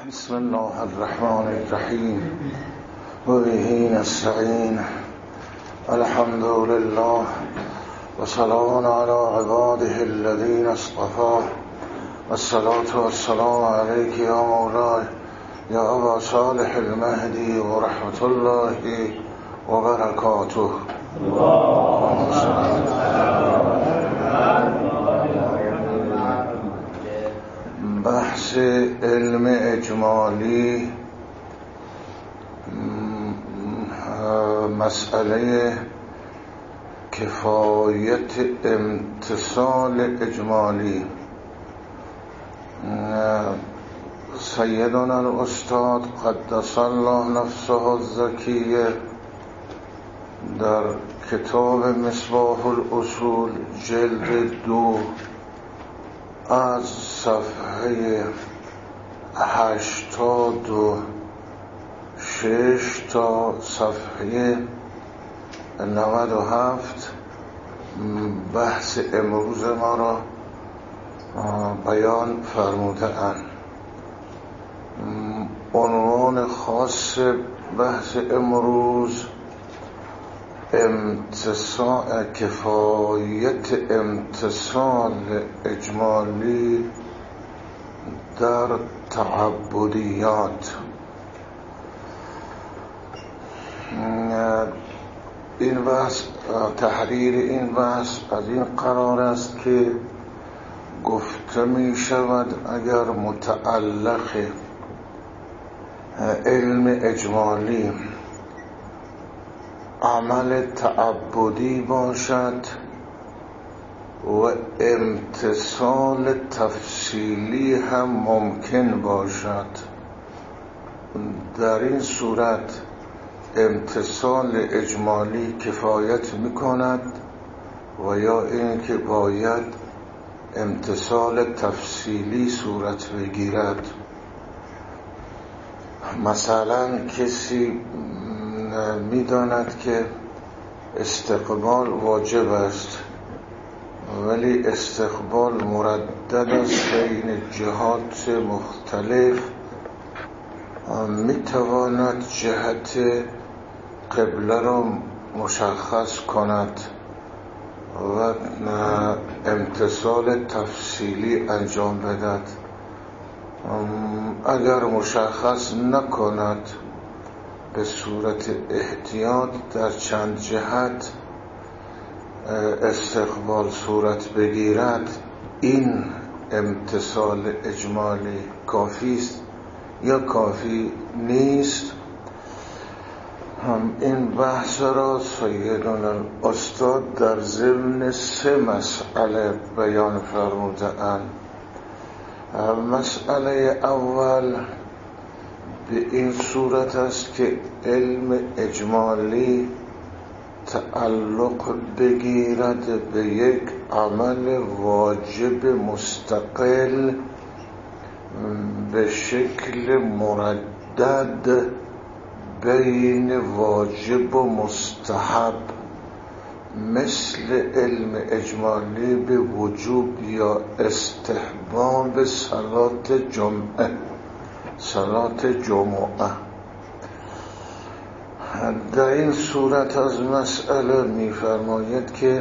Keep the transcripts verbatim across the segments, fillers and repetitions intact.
بسم الله الرحمن الرحیم و به نستعین الحمد لله و سلام علی عباده الذین اصطفى والصلاة والسلام علیک یا مولای یا ابا صالح المهدی و رحمت الله و برکاته. بحث علم اجمالی، مسئله کفایت امتثال اجمالی. سیدنا الاستاد قدس الله نفسه الزکیه در کتاب مصباح الاصول جلد دو از صفحه هشتاد و شش تا صفحه نود و هفت بحث امروز ما را بیان فرموده اند. عنوان خاص بحث امروز امتصال کفایت امتصال اجمالی در تعبدیات. این بحث، تحریر این بحث از این قرار است که گفته می شود اگر متعلق علم اجمالی عمل تعبدی باشد و امتثال تفصیلی هم ممکن باشد، در این صورت امتثال اجمالی کفایت می کند و یا اینکه باید امتثال تفصیلی صورت بگیرد. مثلا کسی می داند که استقبال واجب است ولی استقبال مردد است بین جهات مختلف، می تواند جهت قبله را مشخص کند و امتثال تفصیلی انجام بدهد. اگر مشخص نکند به صورت احتیاط در چند جهت استقبال صورت بگیرد، این امتثال اجمالی کافی است یا کافی نیست. این بحث را سیدنا الاستاد در ضمن سه مسئله بیان فرموده اند. مسئله اول به این صورت است که علم اجمالی تعلق بگیرد به یک عمل واجب مستقل به شکل مردد بین واجب و مستحب، مثل علم اجمالی به وجوب یا استحباب صلات جمعه صلات جمعه. در این صورت از مسئله می‌فرماید که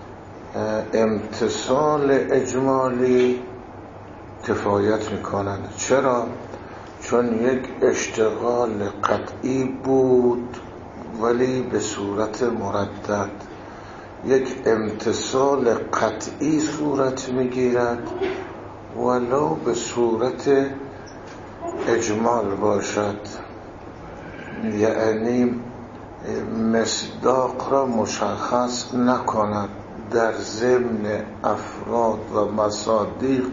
امتثال اجمالی کفایت می‌کند. چرا؟ چون یک اشتغال قطعی بود ولی به صورت مردد، یک امتثال قطعی صورت می‌گیرد ولو به صورت اجمال باشد، یعنی مصداق را مشخص نکند، در ضمن افراد و مصادیق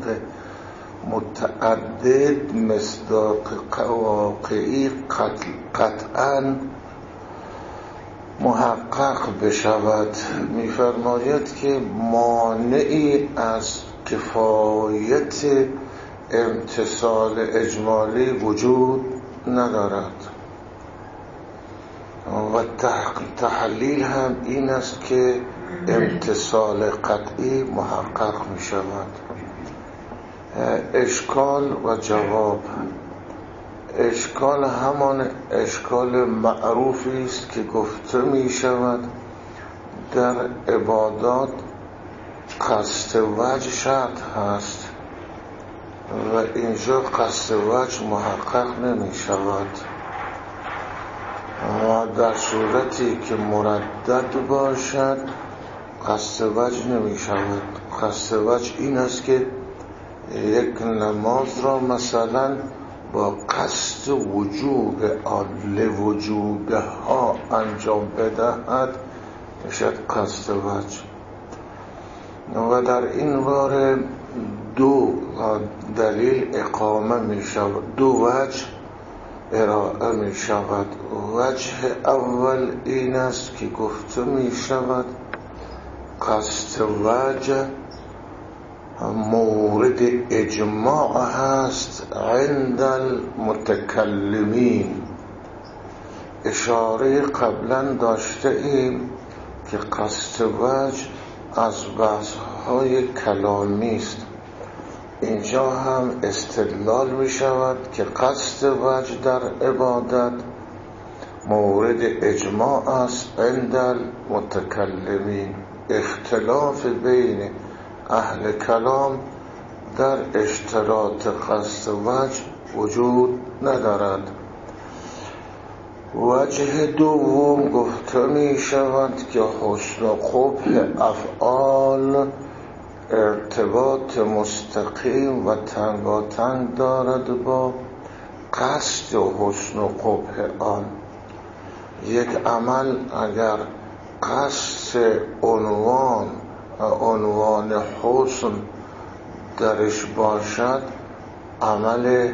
متعدد مصداق واقعی قطعاً محقق بشود. می‌فرماید که مانعی از کفایت امتثال اجمالی وجود ندارد و تحلیل هم این است که امتثال قطعی محقق می شود. اشکال و جواب. اشکال همان اشکال معروفی است که گفته می شود در عبادات قصد وجه شرط هست و اینجا قصد وجه محقق نمی شود و در صورتی که مردد باشد قصد وجه نمی شود. قصد وجه این است که یک نماز را مثلا با قصد وجوب آن لوجوبها انجام بدهد میشد قصد وجه. و در این باره دو دلیل اقامه می شود، دو وجه ارائه می شود. وجه اول این است که گفته می شود قصد وجه مورد اجماع هست عند المتکلمین. اشاره قبلا داشته ایم که قصد وجه از بحث‌های کلامی است. اینجا هم استدلال می شود که قصد وجه در عبادت مورد اجماع است عند المتکلمین. اختلاف بین اهل کلام در اشتراط قصد وجه وجود ندارد. وجه دوم گفته می شود که حسن و قبح افعال ارتباط مستقیم و تنگاتنگ دارد با قصد و حسن و قبح آن. یک عمل اگر قصد عنوان عنوان حسن درش باشد عمل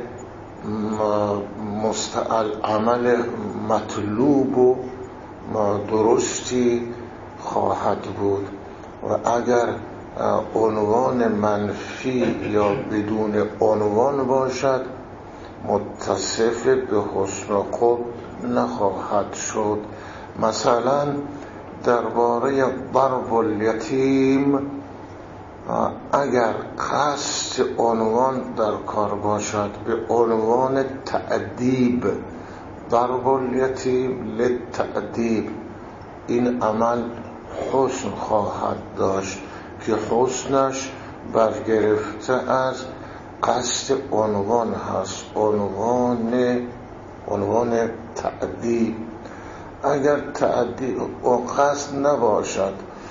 مستعل عمل مطلوب و درستی خواهد بود و اگر عنوان منفی یا بدون عنوان باشد متصف به حسن و قبح نخواهد شد. مثلا درباره ضرب الیتیم اگر قصد عنوان در کار باشد به عنوان تأدیب، ضرب الیتیم للتأدیب، این عمل حسن خواهد داشت که حسنش برگرفته از قصد عنوان هست، عنوان عنوان تأدیب. اگر تعدی و قصد نباشد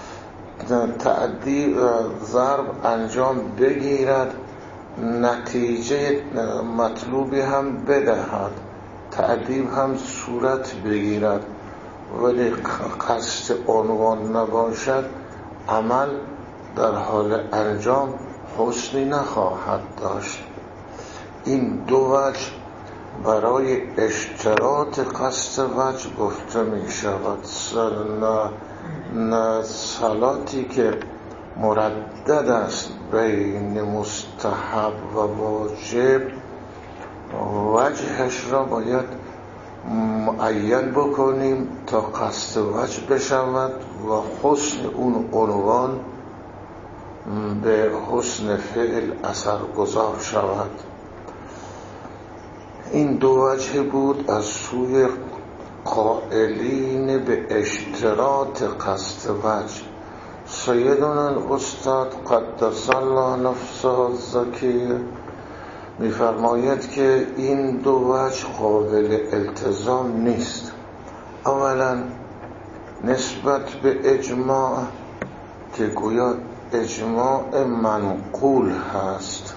تعدی ضرب انجام بگیرد نتیجه مطلوبی هم بدهد تعدیب هم صورت بگیرد ولی قصد عنوان نباشد عمل در حال انجام حسنی نخواهد داشت. این دو وجه برای اشتراط قصد وجه گفته می شود. صلاتی که مردد است بین مستحب و واجب وجهش را باید معین بکنیم تا قصد وجه بشود و حسن اون عنوان به حسن فعل اثرگذار شود. این دو وجه بود از سوی قائلین به اشتراط قصد وجه. سیدنا الاستاد قدس الله نفسه الزکیه می‌فرماید که این دو وجه قابل التزام نیست. اولا نسبت به اجماع که گویا اجماع منقول هست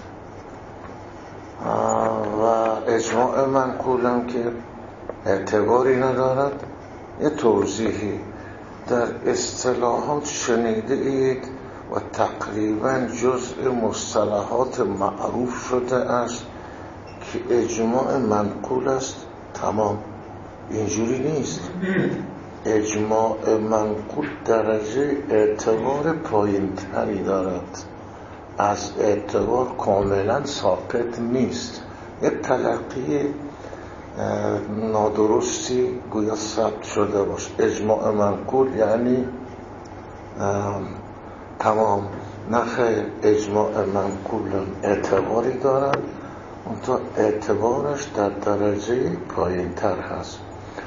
و اجماع منقول هم که اعتباری ندارد. یه توضیحی در اصطلاحات شنیده اید و تقریبا جزء مصطلحات معروف شده است که اجماع منقول است. تمام اینجوری نیست. اجماع منقول درجه اعتبار پایین تری دارد، از اعتبار کاملا ساقط نیست. یک تلقی نادرستی گویا ثبت شده باشه. اجماع منقول یعنی تمام. نه خیر، اجماع منقول اعتباری دارد اونتا اعتبارش در درجه پایین تر هست.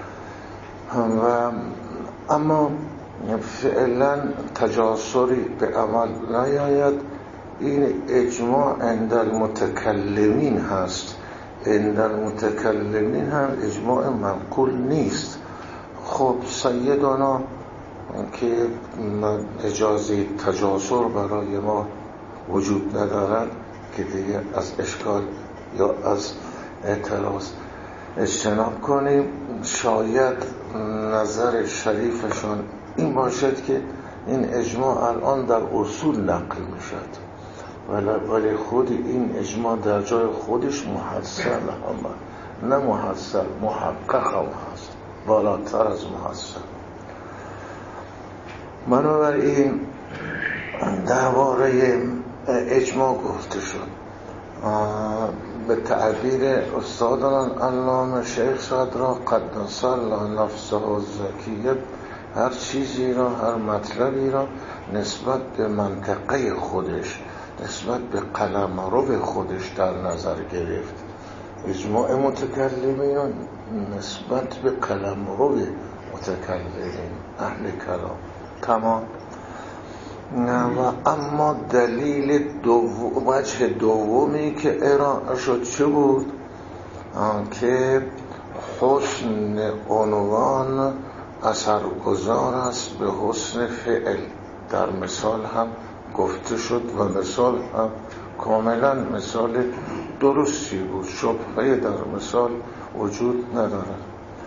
و اما فعلا تجاسری به عمل نیاید. این اجماع عند المتکلمین هست، عند المتکلمین هم اجماع منقول نیست. خب سیدانا که اجازه تجاسر برای ما وجود ندارد که دیگه از اشکال یا از اعتراض اجتناب کنیم. شاید نظر شریفشان این باشد که این اجماع الان در اصول نقل میشد، ولی خود این اجماع در جای خودش محصل هم نه محصل، محقق هم هست، بالاتر از محصل. بنابراین درباره اجماع گفته شد. به تعبیر استادان علامه شیخ صدرا قدس الله نفسه الزکیه، هر چیزی را، هر مطلبی را نسبت به منطقه خودش، نسبت به قلمرو خودش در نظر گرفت. اجماع متکلمین نسبت به قلمرو متکلمین اهل کلام. تمام. و اما دلیل دوم، وجه دومی که ارائه شد چه بود؟ که حسن عنوان اثرگذار است به حسن فعل. در مثال هم گفته شد و مثال هم کاملا مثال درستی بود، شبهه در مثال وجود ندارد.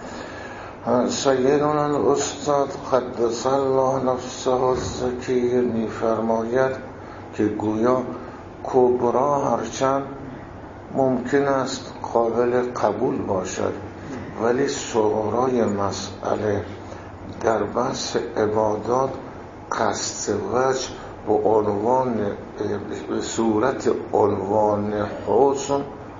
سیدنا الاستاد قدس الله نفسه الزکیه می فرماید که گویا کبرا هرچند ممکن است قابل قبول باشد، ولی صغرای مسئله در بحث عبادات قصد وجه به عنوان به صورت عنوان حسن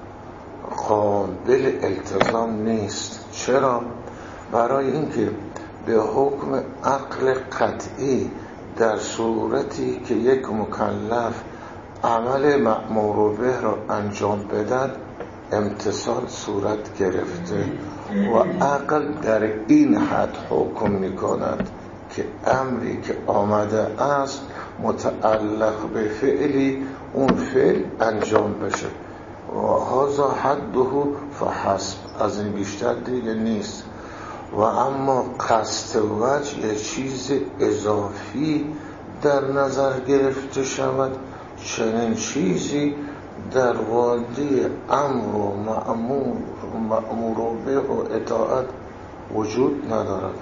قابل التزام نیست. چرا؟ برای اینکه به حکم عقل قطعی در صورتی که یک مکلف عمل مأمور به را انجام بدهد امتثال صورت گرفته و عقل در این حد حکم می کند که امری که آمده است متعلق به فعلی اون فعل انجام بشه و هذا حده فحسب، از این بیشتر دیگه نیست. و اما قصد وجه یه چیز اضافی در نظر گرفته شود، چنین چیزی در وادی امر و مأمور و مأمور به و اطاعت وجود ندارد.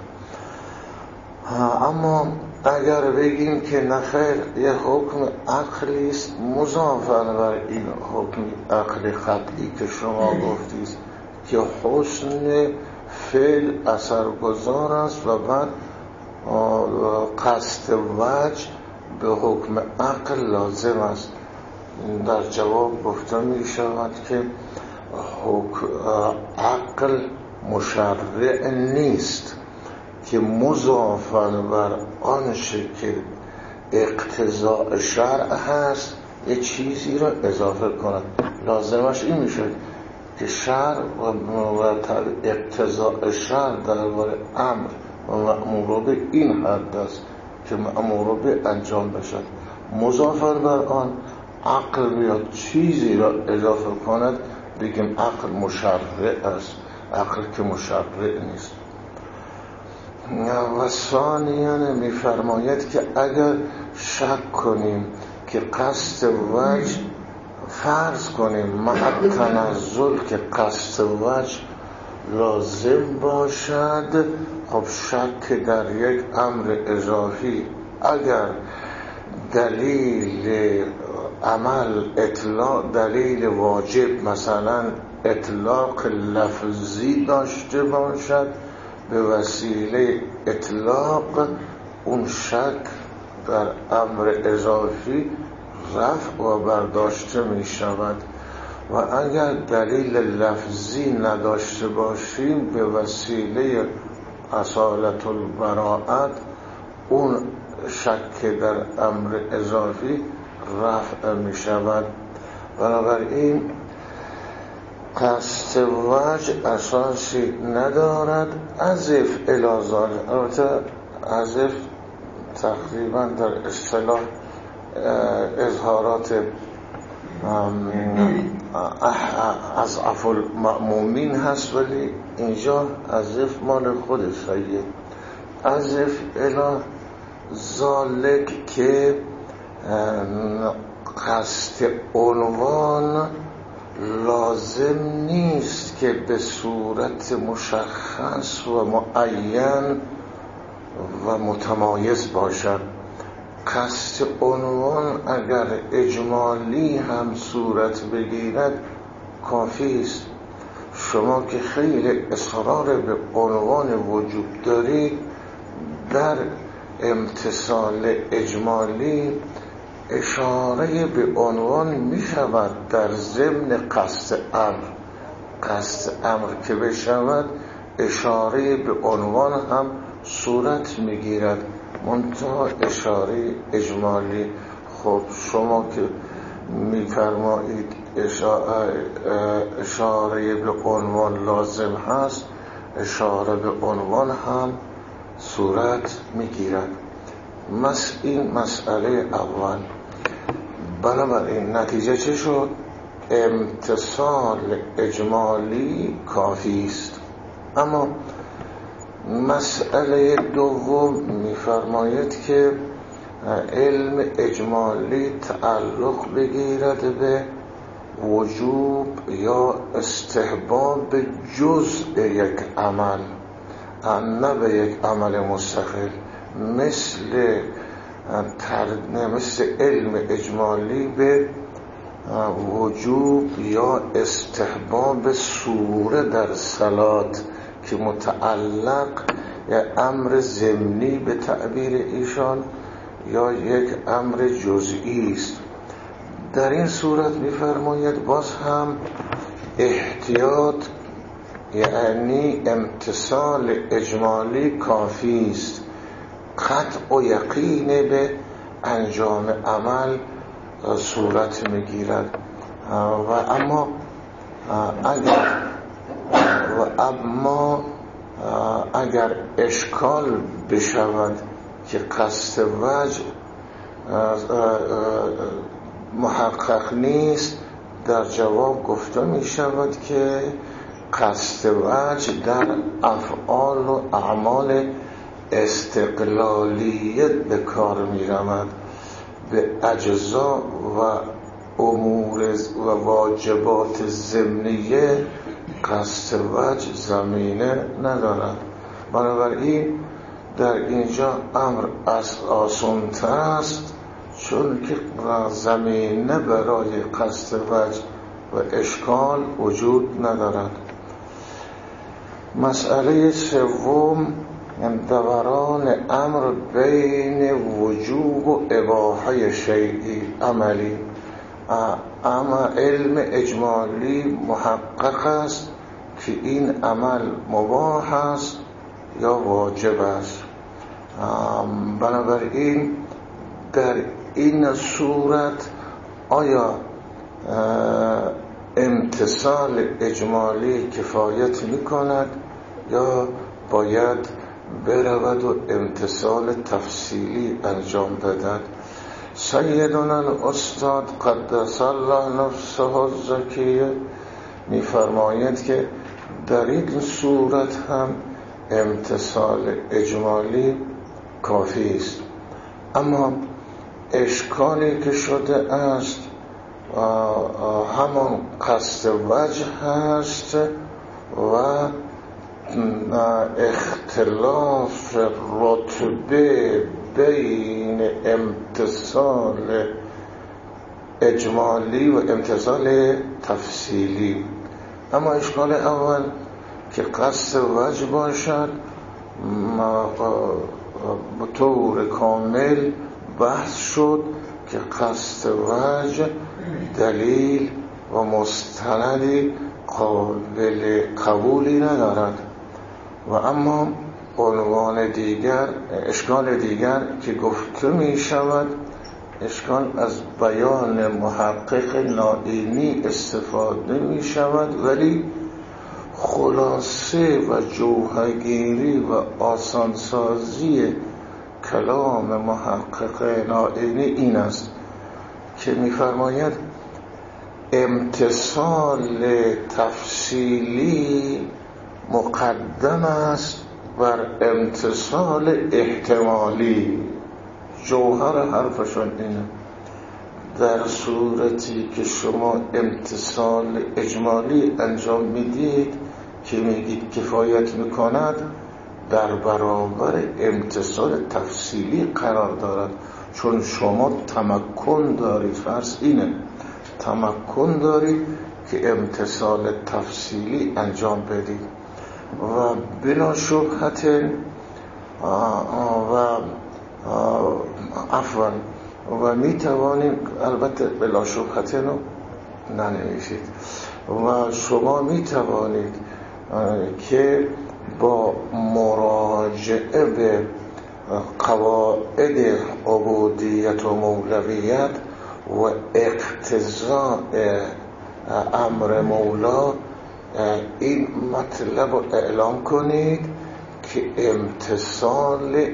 اما اگر بگیم که نخیر یه حکم عقلی است مضاف بر این حکم عقلی قطعی که شما گفتید که حسن فعل اثرگذار است و بعد قصد وجه به حکم عقل لازم است، در جواب گفته می شود که عقل مشرع نیست که مضافاً بر آنچه که اقتضاء شرع هست یه چیزی را اضافه کند. لازمش این میشه که شرع و اقتضاء شرع درباره امر و مأمور به این حد است که مأمور به انجام بشد، مضافاً بر آن عقل بیاد چیزی را اضافه کند بگیم عقل مشرع است. عقل که مشرع نیست. و ثانیاً می فرماید که اگر شک کنیم که قصد وجه، فرض کنیم مع تنزل که قصد وجه لازم باشد، خب شک در یک امر اضافی اگر دلیل عمل اطلاق دلیل واجب مثلا اطلاق لفظی داشته باشد، به وسیله اطلاق اون شک در امر اضافی رفع و برداشته می شود. و اگر دلیل لفظی نداشته باشیم به وسیله اصالت البراءت اون شک در امر اضافی رفع می شود. بنابراین قصد وجه اساسی ندارد. اضف الی ذلک، البته اضف تقریبا در اصطلاح اظهارات اضعف المأمومین هست، ولی اینجا اضف مال خود سید. اضف الی ذلک که قصد عنوان لازم نیست که به صورت مشخص و معین و متمایز باشد. قصد عنوان اگر اجمالی هم صورت بگیرد کافی است. شما که خیلی اصرار به عنوان وجود دارید، در امتثال اجمالی اشاره به عنوان می شود در ضمن قصد امر. قصد امر که بشود اشاره به عنوان هم صورت می گیرد، منتها اشاره اجمالی. خب شما که می فرمایید اشاره به عنوان لازم هست، اشاره به عنوان هم صورت می گیرد. مس این مسئله اول. بنابراین نتیجه چه شد؟ امتثال اجمالی کافی است. اما مسئله دوم می‌فرماید که علم اجمالی تعلق بگیرد به وجوب یا استحباب جزء یک عمل، نه به یک عمل مستقل، مثل مثل علم اجمالی به وجوب یا استحباب سوره در صلات که متعلق یا امر ضمنی به تعبیر ایشان یا یک امر جزئی است. در این صورت می‌فرماید باز هم احتیاط یعنی امتثال اجمالی کافی است. قطع و یقین به انجام عمل صورت میگیرد. و اما اگر و اما اگر اشکال بشود که قصد وجه محقق نیست، در جواب گفته می شود که قصد وجه در افعال و اعمال استقلالیت به کار می رود، به اجزا و امور و واجبات ضمنیه قصد وجه زمینه ندارد. بنابراین در اینجا امر آسان‌تر است، چون که زمینه برای قصد وجه و اشکال وجود ندارد. مسئله سوم دوران امر بین وجوب و اباحه شیئی عملی. اما علم اجمالی محقق است که این عمل مباح است یا واجب است. بنابراین در این صورت آیا امتثال اجمالی کفایت می کند یا باید برود و امتثال تفصیلی انجام بدهد؟ سیدنا الاستاد قدس الله نفسه الزکیه می فرماید که در این صورت هم امتثال اجمالی کافی است. اما اشکالی که شده است همان قصد وجه هست و اختلاف رتبه بین امتثال اجمالی و امتثال تفصیلی. اما اشکال اول که قصد وجه باشد به طور کامل بحث شد که قصد وجه دلیل و مستندی قابل قبولی ندارد. و اما عنوان دیگر، اشکال دیگر که گفته می شود اشکال از بیان محقق نائینی استفاده می شود، ولی خلاصه و جوهرگیری و آسانسازی کلام محقق نائینی این است که می‌فرماید امتصال تفصیلی مقدم است بر امتصال احتمالی. جوهر حرفشون اینه. در صورتی که شما امتصال اجمالی انجام میدید که میگید کفایت میکند، در برابر امتصال تفصیلی قرار دارد، چون شما تمکن دارید، فرض اینه تمکن دارید که امتصال تفصیلی انجام بدید و بلا شبهت و عفوا و می توانید، البته بلا شبهت رو ننویسید، و شما می توانید که با مراجعه به قواعد عبودیت و مولویت و اقتضاء امر مولا این مطلب رو اعلام کنید که امتصال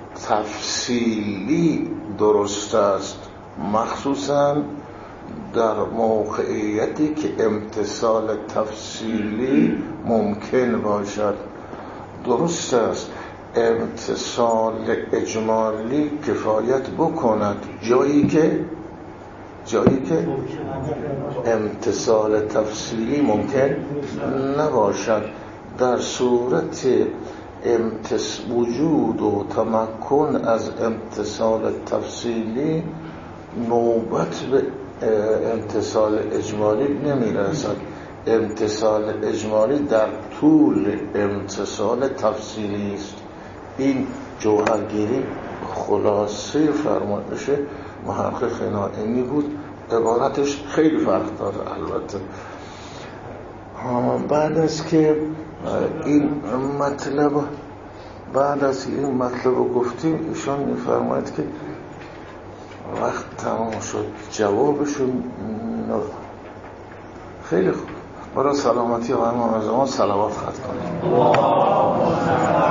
تفصیلی درست است، مخصوصا در موقعیتی که امتصال تفصیلی ممکن باشد. درست است امتصال اجمالی کفایت بکند جایی که جایی که امتصال تفصیلی ممکن نباشد. در صورت امتص... وجود و تمکن از امتصال تفصیلی نوبت به امتصال اجمالی نمیرسد. امتصال اجمالی در طول امتصال تفصیلی است. این جوهرگیری خلاصه فرمایش محقق نائینی بود. عبارتش خیلی فرق داره البته. بعد از که این مطلب بعد از این مطلب رو گفتیم، ایشان میفرماید که وقت تمام شد. جوابشون خیلی خوب. برای سلامتی آقای امام زمان صلوات خط کنید.